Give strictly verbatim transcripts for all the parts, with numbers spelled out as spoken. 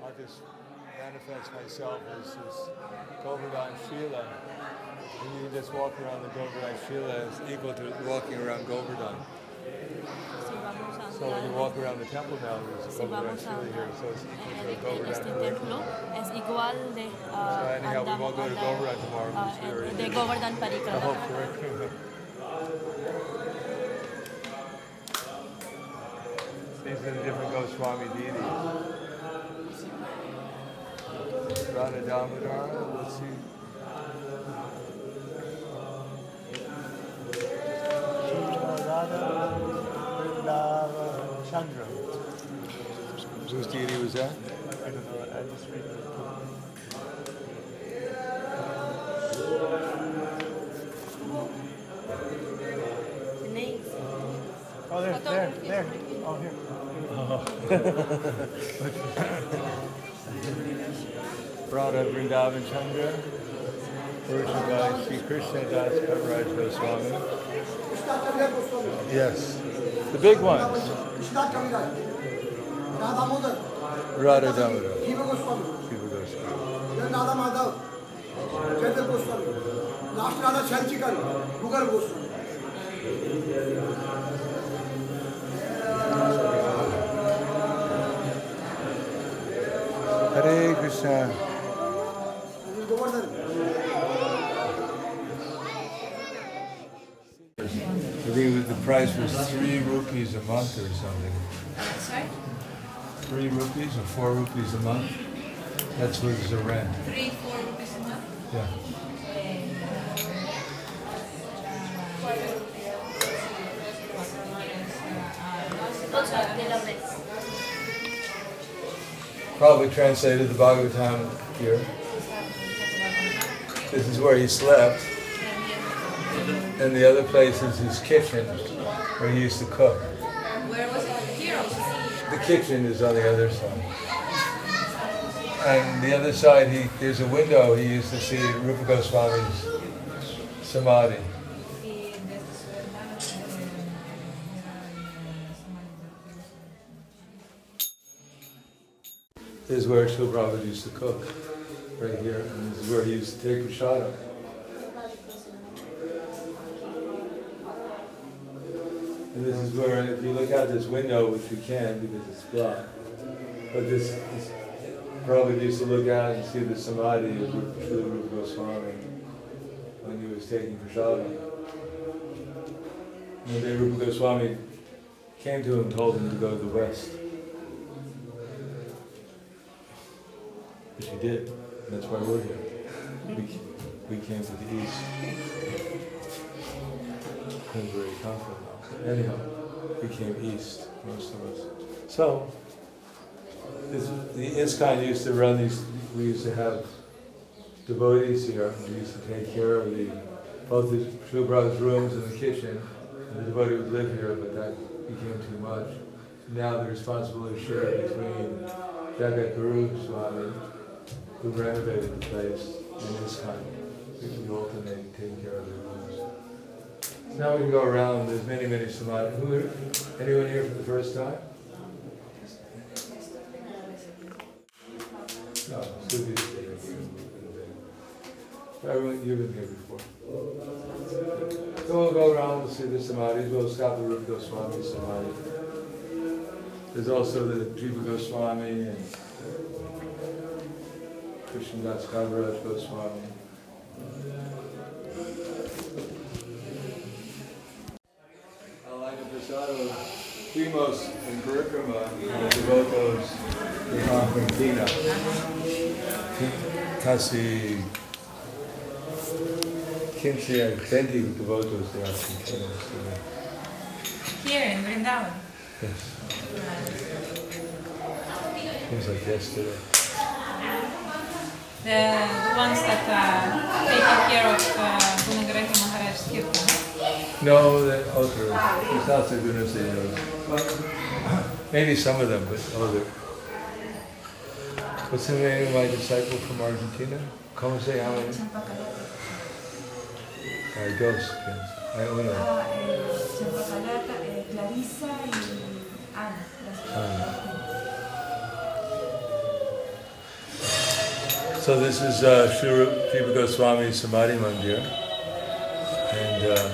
I'll just manifest myself as this Govardhan Shila. And you can just walk around the Govardhan Shila as equal to walking around Govardhan. So when you walk around the temple now, there's a Govardhan Shila here, so it's equal to a Govardhan Parikram. So anyhow, we won't go to Govardhan tomorrow because we already did the whole Parikram. These are the different Goswami deities. Radha Damodara, let's see. Radha Vrindavan Chandra. Whose deity was that? I don't know, I just read the book. The names. Oh, there, there, there. Oh, here. Oh. Radha Vrindavan Chandra, version by Sri Krishna Das Kaviraj Goswami. Yes, the big ones. Radha Damodar. Shiva Goswami. Radha Madhav. Chandra Goswami. Last Radha Chanchikari. Gugar Goswami. Hare Krishna. I think the price was three rupees a month or something. Sorry? Three rupees or four rupees a month. That's what is the rent. Three, four rupees a month? Yeah. Probably translated the Bhagavatam here. This is where he slept. And the other place is his kitchen, where he used to cook. Where was it? Here also? The kitchen is on the other side. And the other side, he, there's a window he used to see Rupa Goswami's samadhi. This is where Srila Prabhupada used to cook, right here. And this is where he used to take prasadam. And this is where, if you look out this window, which you can because it's blocked, but this, this Prabhupada used to look out and see the samadhi of Srila Rupa Goswami when he was taking prasadam. One day Rupa Goswami came to him and told him to go to the west. Which he did. And that's why we're here. We, we came to the east. Depends where you come from. Anyhow, we came east, most of us. So, this, the ISKCON used to run these, we used to have devotees here, and we used to take care of the, both the Srila Prabhupada's rooms and the kitchen, and the devotee would live here, but that became too much. Now the responsibility is shared between Jagat Guru Swami, who renovated the place, and ISKCON. We alternate taking care of the rooms. Now we can go around, there's many, many samadhi. Who, anyone here for the first time? No, Subi's here. Everyone, you've been here before. So we'll go around, we'll see the samadhis, we'll stop the Rupa Goswami samadhi. There's also the Jiva Goswami and Krishna Das Kaviraj Goswami. Primos in Parikrama and devotos in Argentina. Casi quince a veinte devotos de Argentina. Here in Vrindavan? Yes. Seems like yesterday. The ones that are taking care of uh, Gunagarahi Maharaj's kirtan? No, that other. It's not so good as they know. Maybe some of them, but other. What's the name of my disciple from Argentina? ¿Cómo se llama? Hay dos. Hay uno. Clarisa y Ana. Ana. So this is uh, Sri Jiva Goswami's Samadhi Mandir, and uh,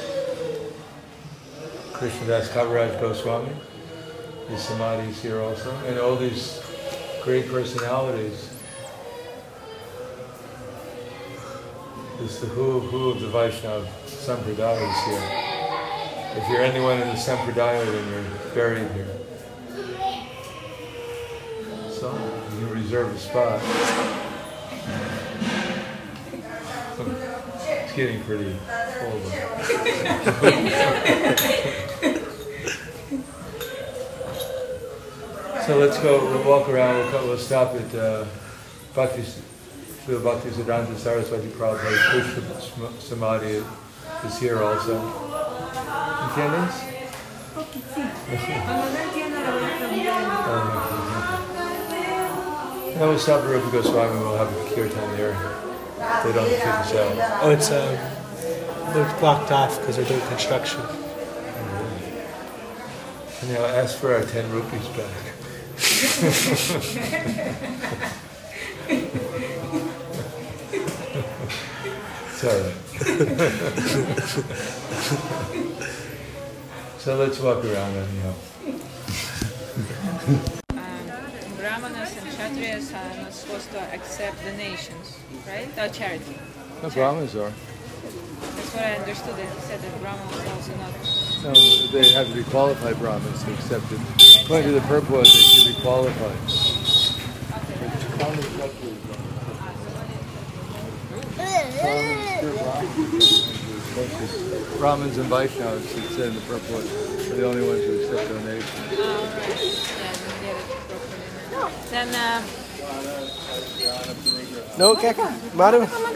Krishnadas Kaviraj Goswami, his Samadhi is here also, and all these great personalities. It's the who who of the Vaishnava Sampradaya is here. If you're anyone in the Sampradaya, then you're buried here. So you reserve a spot. It's getting pretty cold. So let's go, we'll walk around, we'll, co- we'll stop at uh, Bhakti, Srila Bhakti Siddhanta Saraswati Prabhupada Krishna Sm- Samadhi is here also. ¿Entiendes? And then we'll stop at Rupa Goswami, we'll have a kirtan there. They don't take us out. Oh, it's um, they're blocked off because they're doing construction. And now ask for our ten rupees back. It's all right. So let's walk around anyhow. Brahmanas and Kshatriyas are not supposed to accept donations, right? Or charity. The Brahmins are. That's what I understood. They said that Brahmanas also not. No, they have to be qualified Brahmins to accept it. According to the purport, they should be qualified. Brahmins and Vaishnavas, it said in the purport, are the only ones who accept donations. Oh, right. Yeah, I didn't get it properly. Then, uh, No, Kaka, Madam.